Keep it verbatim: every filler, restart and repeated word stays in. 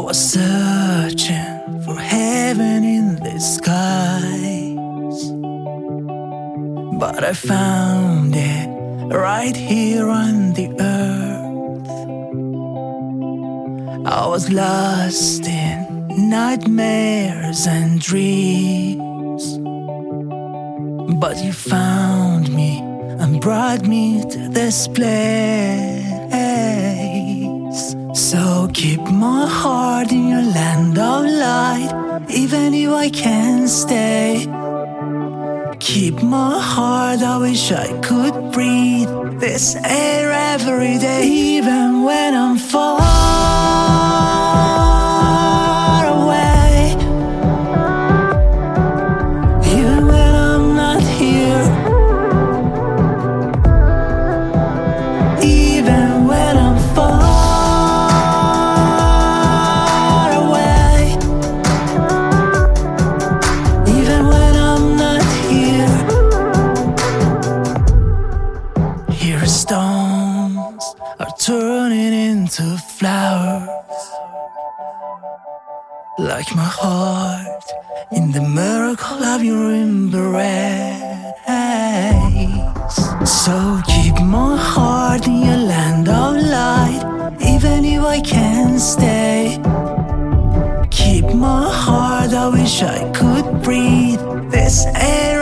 was searching for heaven in the skies, but I found it right here on the earth. I was lost in nightmares and dreams, but you found me and brought me to this place. So keep my heart in your land of light, even if I can't stay. Keep my heart, I wish I could breathe this air every day. Even when I'm far away, even when I'm not here, even when I'm far away, even when I'm not here. Here stones are turning into flowers, like my heart in the miracle of your embrace. So keep my heart in your land of light, even if I can't stay. Keep my heart, I wish I could breathe this air